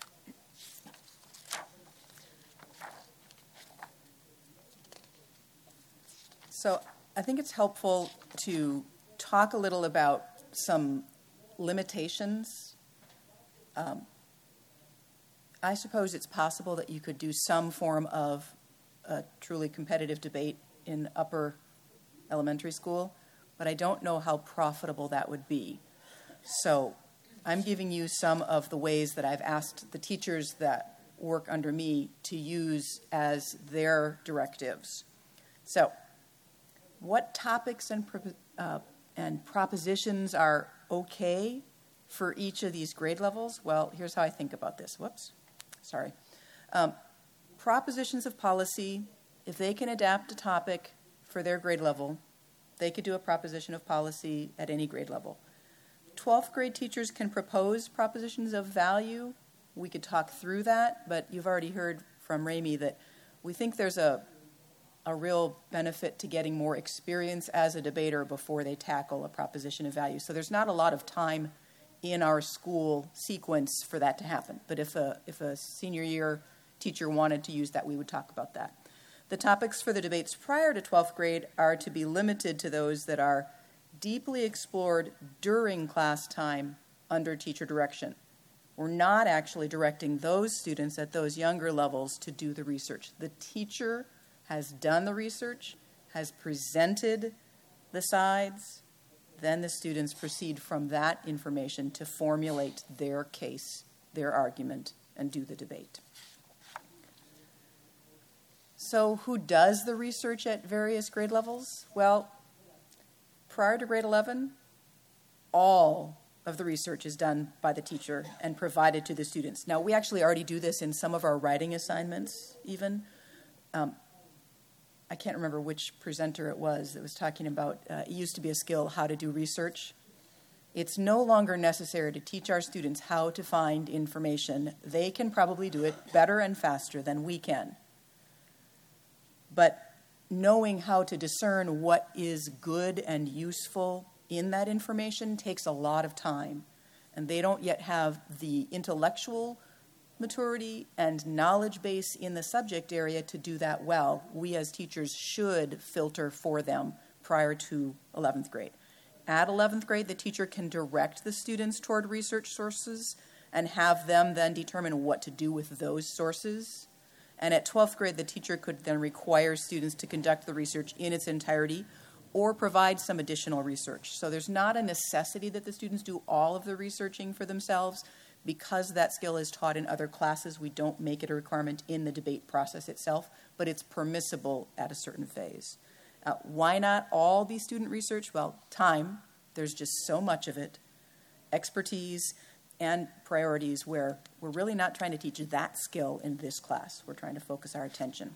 So I think it's helpful to talk a little about some limitations. Um, I suppose it's possible that you could do some form of a truly competitive debate in upper elementary school, but I don't know how profitable that would be. So I'm giving you some of the ways that I've asked the teachers that work under me to use as their directives. So what topics and, uh, and propositions are okay for each of these grade levels? Well, here's how I think about this. Whoops, sorry. Um, propositions of policy, if they can adapt a topic for their grade level, they could do a proposition of policy at any grade level. twelfth grade teachers can propose propositions of value. We could talk through that, but you've already heard from Ramey that we think there's a, a real benefit to getting more experience as a debater before they tackle a proposition of value. So there's not a lot of time in our school sequence for that to happen. But if a, if a senior year teacher wanted to use that, we would talk about that. The topics for the debates prior to twelfth grade are to be limited to those that are deeply explored during class time under teacher direction. We're not actually directing those students at those younger levels to do the research. The teacher has done the research, has presented the sides, then the students proceed from that information to formulate their case, their argument, and do the debate. So who does the research at various grade levels? Well, prior to grade eleven, all of the research is done by the teacher and provided to the students. Now, we actually already do this in some of our writing assignments even. Um, I can't remember which presenter it was that was talking about, uh, it used to be a skill, how to do research. It's no longer necessary to teach our students how to find information. They can probably do it better and faster than we can. But knowing how to discern what is good and useful in that information takes a lot of time. And they don't yet have the intellectual maturity and knowledge base in the subject area to do that well. We as teachers should filter for them prior to eleventh grade. At eleventh grade, the teacher can direct the students toward research sources and have them then determine what to do with those sources. And at twelfth grade, the teacher could then require students to conduct the research in its entirety or provide some additional research. So there's not a necessity that the students do all of the researching for themselves. Because that skill is taught in other classes, we don't make it a requirement in the debate process itself, but it's permissible at a certain phase. Uh, why not all be student research? Well, time. There's just so much of it. Expertise. and priorities where we're really not trying to teach that skill in this class. We're trying to focus our attention.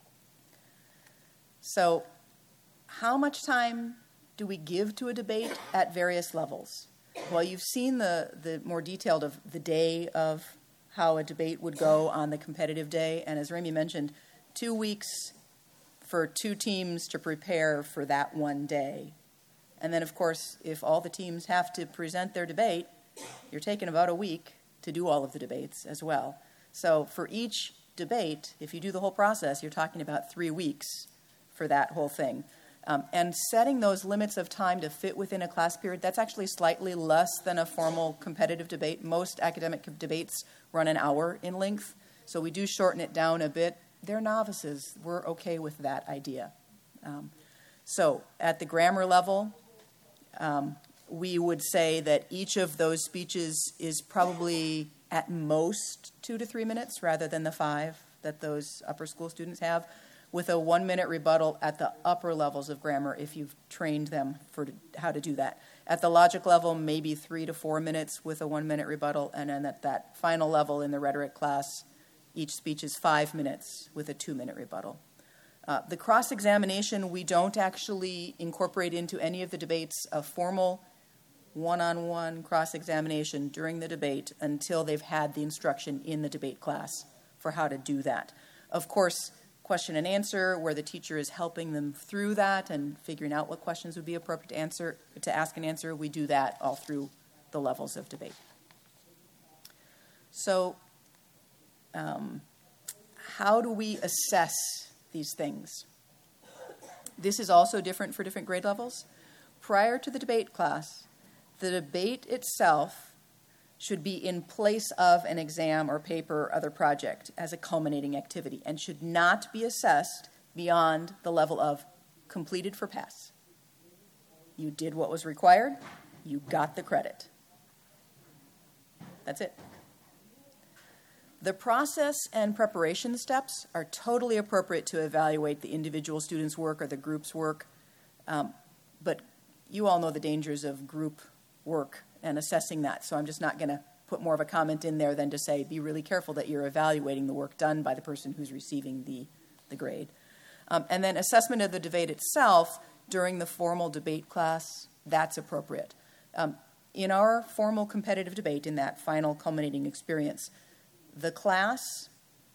So how much time do we give to a debate at various levels? Well, you've seen the, the more detailed of the day of how a debate would go on the competitive day. And as Remy mentioned, two weeks for two teams to prepare for that one day. And then, of course, if all the teams have to present their debate, you're taking about a week to do all of the debates as well. So for each debate, if you do the whole process, you're talking about three weeks for that whole thing. Um, and setting those limits of time to fit within a class period, that's actually slightly less than a formal competitive debate. Most academic debates run an hour in length, so we do shorten it down a bit. They're novices. We're okay with that idea. Um, so at the grammar level, um, we would say that each of those speeches is probably at most two to three minutes rather than the five that those upper school students have, with a one-minute rebuttal at the upper levels of grammar if you've trained them for how to do that. At the logic level, maybe three to four minutes with a one-minute rebuttal, and then at that final level in the rhetoric class, each speech is five minutes with a two-minute rebuttal. Uh, the cross-examination, we don't actually incorporate into any of the debates a formal one-on-one cross-examination during the debate until they've had the instruction in the debate class for how to do that. Of course, question and answer, where the teacher is helping them through that and figuring out what questions would be appropriate to answer, to ask and answer, we do that all through the levels of debate. So, um, how do we assess these things? This is also different for different grade levels. Prior to the debate class, the debate itself should be in place of an exam or paper or other project as a culminating activity and should not be assessed beyond the level of completed for pass. You did what was required, you got the credit. That's it. The process and preparation steps are totally appropriate to evaluate the individual student's work or the group's work, um, but you all know the dangers of group work and assessing that, so I'm just not going to put more of a comment in there than to say be really careful that you're evaluating the work done by the person who's receiving the, the grade. Um, and then assessment of the debate itself during the formal debate class, that's appropriate. Um, in our formal competitive debate, in that final culminating experience, the class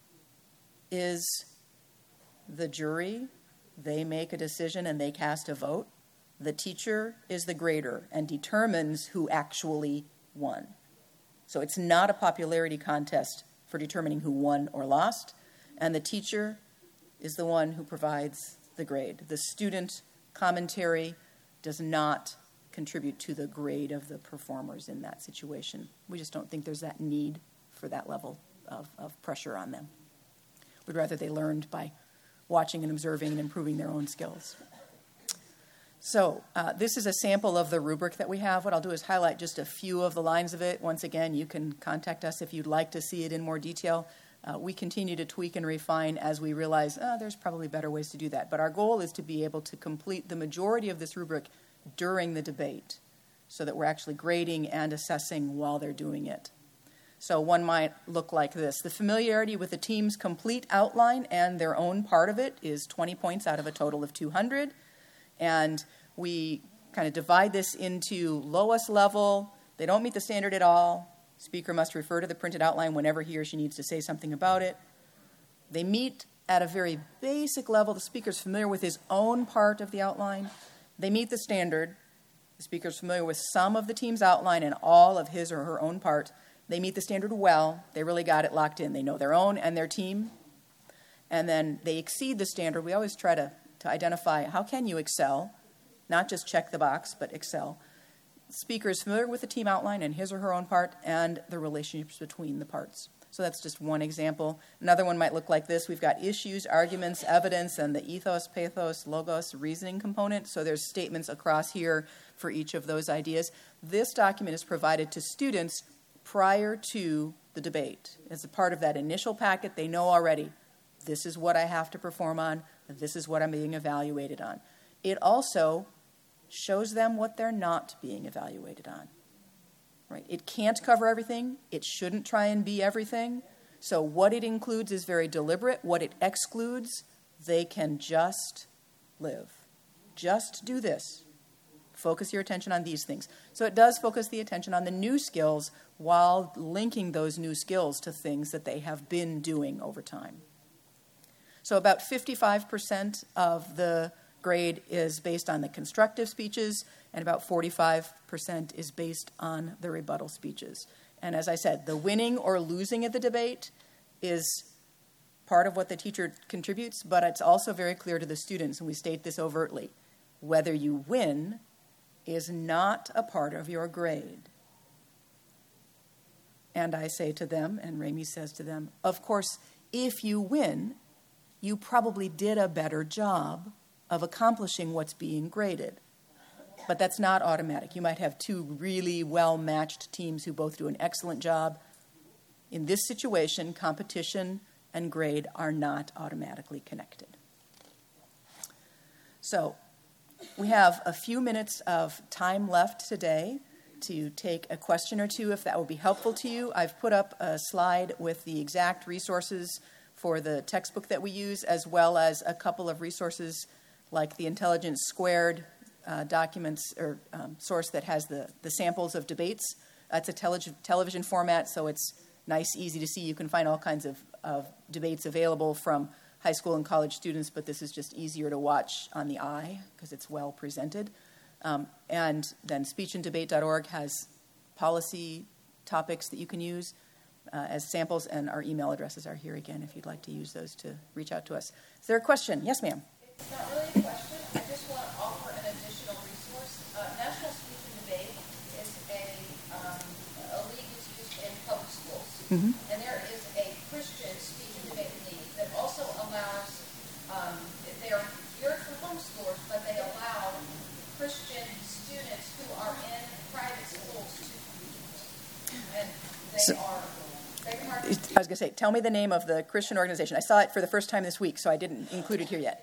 is the jury. They make a decision and they cast a vote. The teacher is the grader and determines who actually won. So it's not a popularity contest for determining who won or lost, and the teacher is the one who provides the grade. The student commentary does not contribute to the grade of the performers in that situation. We just don't think there's that need for that level of, of pressure on them. We'd rather they learned by watching and observing and improving their own skills. So uh, this is a sample of the rubric that we have. What I'll do is highlight just a few of the lines of it. Once again, you can contact us if you'd like to see it in more detail. Uh, we continue to tweak and refine as we realize oh, there's probably better ways to do that. But our goal is to be able to complete the majority of this rubric during the debate so that we're actually grading and assessing while they're doing it. So one might look like this. The familiarity with the team's complete outline and their own part of it is twenty points out of a total of two hundred. And we kind of divide this into lowest level. They don't meet the standard at all. Speaker must refer to the printed outline whenever he or she needs to say something about it. They meet at a very basic level. The speaker's familiar with his own part of the outline. They meet the standard. The speaker's familiar with some of the team's outline and all of his or her own part. They meet the standard well. They really got it locked in. They know their own and their team. And then they exceed the standard. We always try to to identify how can you excel, not just check the box, but excel. The speaker is familiar with the team outline and his or her own part and the relationships between the parts. So that's just one example. Another one might look like this. We've got issues, arguments, evidence, and the ethos, pathos, logos, reasoning component. So there's statements across here for each of those ideas. This document is provided to students prior to the debate. As a part of that initial packet, they know already, this is what I have to perform on, this is what I'm being evaluated on. It also shows them what they're not being evaluated on. Right? It can't cover everything. It shouldn't try and be everything. So what it includes is very deliberate. What it excludes, they can just live. Just do this. Focus your attention on these things. So it does focus the attention on the new skills while linking those new skills to things that they have been doing over time. So about fifty-five percent of the grade is based on the constructive speeches, and about forty-five percent is based on the rebuttal speeches. And as I said, the winning or losing of the debate is part of what the teacher contributes, but it's also very clear to the students, and we state this overtly. Whether you win is not a part of your grade. And I say to them, and Rami says to them, of course, if you win, you probably did a better job of accomplishing what's being graded. But that's not automatic. You might have two really well-matched teams who both do an excellent job. In this situation, competition and grade are not automatically connected. So we have a few minutes of time left today to take a question or two, if that would be helpful to you. I've put up a slide with the exact resources for the textbook that we use, as well as a couple of resources like the Intelligence Squared uh, documents or um, source that has the, the samples of debates. Uh, it's a tele- television format, so it's nice, easy to see. You can find all kinds of, of debates available from high school and college students, but this is just easier to watch on the eye because it's well presented. Um, and then speech and debate dot org has policy topics that you can use uh, as samples, and our email addresses are here again if you'd like to use those to reach out to us. Is there a question? Yes, ma'am. It's not really a question. I just want to offer an additional resource. Uh, National Speech and Debate is a, um, a league that's used in public schools. Mm-hmm. And there is a Christian speech and debate league that also allows, um, they are geared for homeschoolers, but they allow Christian students who are in private schools to compete. And they So, are very hard to I was going to say, tell me the name of the Christian organization. I saw it for the first time this week, so I didn't include it here yet.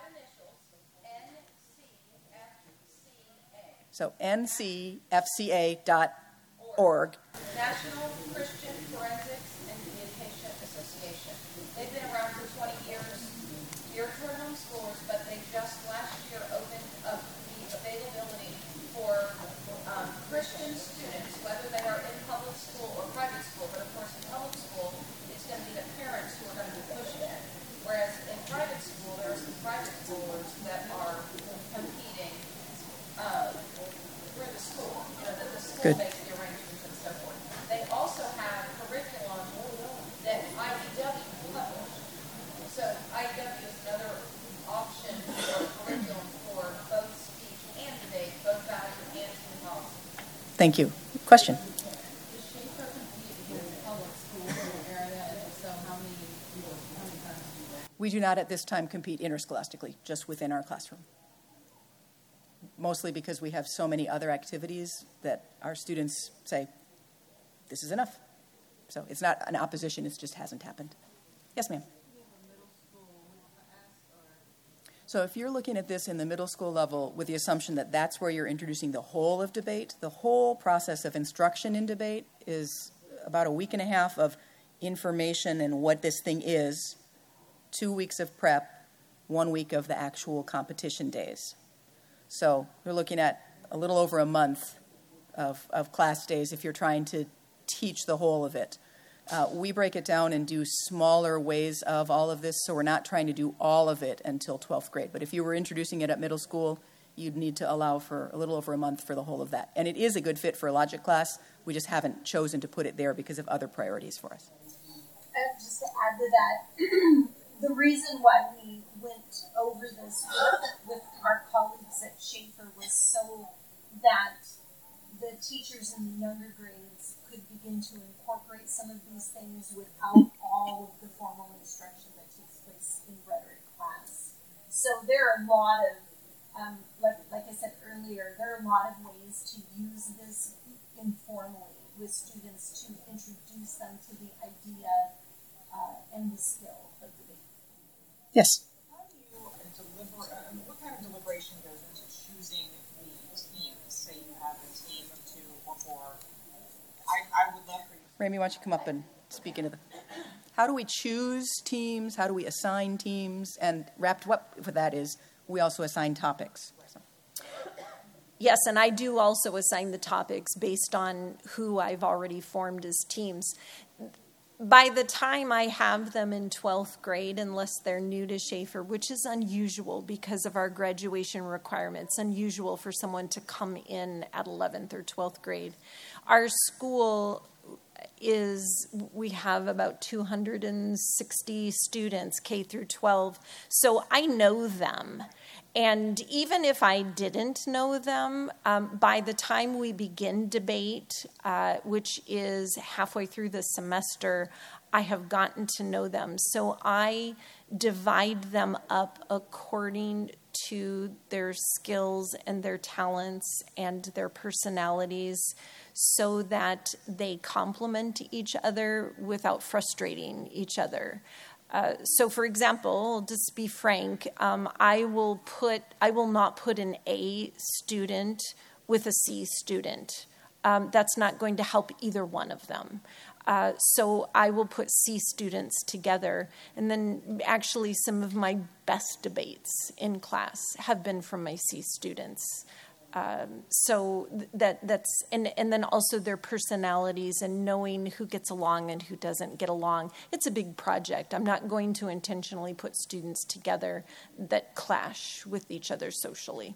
So N C F C A dot org. National Christian Forensics and Communication Association. They've been around for twenty years, geared toward homeschoolers, but they just last year opened up the availability for um, Christian students, whether they are in public school or private school. But of course, in public school, it's going to be the parents who are going to be pushing it. Whereas in private school, there are some private schoolers that are competing uh, with the school. You know, that the school Good. makes the arrangements and so forth. They also have curriculum that I E W published. So I E W is another option for curriculum for both speech and debate, both value and human policy. Thank you. Question? Does Schaefer compete against public schools in the area, and if so, how many, how many times do you do? We do not at this time compete interscholastically, just within our classroom. Mostly because we have so many other activities that our students say, this is enough. So it's not an opposition, it just hasn't happened. Yes, ma'am. So if you're looking at this in the middle school level with the assumption that that's where you're introducing the whole of debate, the whole process of instruction in debate is about a week and a half of information and what this thing is, two weeks of prep, one week of the actual competition days. So you're looking at a little over a month of, of class days if you're trying to teach the whole of it. Uh, we break it down and do smaller ways of all of this, so we're not trying to do all of it until twelfth grade. But if you were introducing it at middle school, you'd need to allow for a little over a month for the whole of that. And it is a good fit for a logic class. We just haven't chosen to put it there because of other priorities for us. And just to add to that, the reason why we went over this with, with our colleagues at Schaefer was so that the teachers in the younger grades could begin to incorporate some of these things without all of the formal instruction that takes place in rhetoric class. So there are a lot of, um, like, like I said earlier, there are a lot of ways to use this informally with students to introduce them to the idea uh, and the skill of debate. Yes. How do you deliver, uh, what kind of deliberation goes into choosing the teams? Say you have a team of two or four Rami, why don't you come up and speak into the... How do we choose teams? How do we assign teams? And wrapped up with that is we also assign topics. So. Yes, and I do also assign the topics based on who I've already formed as teams. By the time I have them in twelfth grade, unless they're new to Schaefer, which is unusual because of our graduation requirements, unusual for someone to come in at eleventh or twelfth grade. Our school is, we have about two hundred sixty students, K through twelve, so I know them. And even if I didn't know them, um, by the time we begin debate, uh, which is halfway through the semester, I have gotten to know them. So I divide them up according to their skills and their talents and their personalities so that they complement each other without frustrating each other. Uh, so, for example, just be frank, um, I will put, I will not put an A student with a C student. Um, that's not going to help either one of them. Uh, so I will put C students together. And then actually some of my best debates in class have been from my C students. Um, so that that's and, and then also their personalities and knowing who gets along and who doesn't get along. It's a big project. I'm not going to intentionally put students together that clash with each other socially.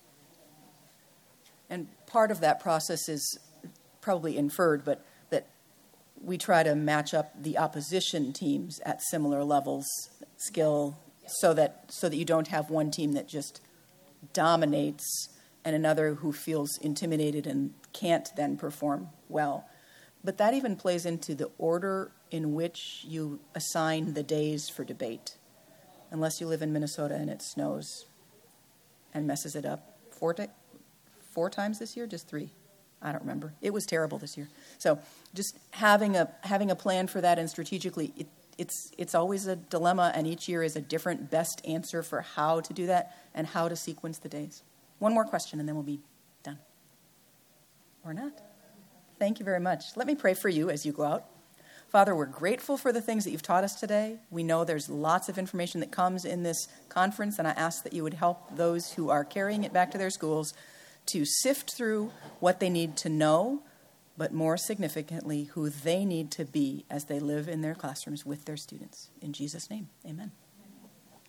And part of that process is probably inferred, but that we try to match up the opposition teams at similar levels, skill, so that so that you don't have one team that just dominates and another who feels intimidated and can't then perform well. But that even plays into the order in which you assign the days for debate, unless you live in Minnesota and it snows and messes it up. Four, t- four times this year? Just three? I don't remember. It was terrible this year. So just having a having a plan for that and strategically, it, it's it's always a dilemma, and each year is a different best answer for how to do that and how to sequence the days. One more question, and then we'll be done. Or not. Thank you very much. Let me pray for you as you go out. Father, we're grateful for the things that you've taught us today. We know there's lots of information that comes in this conference, and I ask that you would help those who are carrying it back to their schools to sift through what they need to know, but more significantly, who they need to be as they live in their classrooms with their students. In Jesus' name, amen.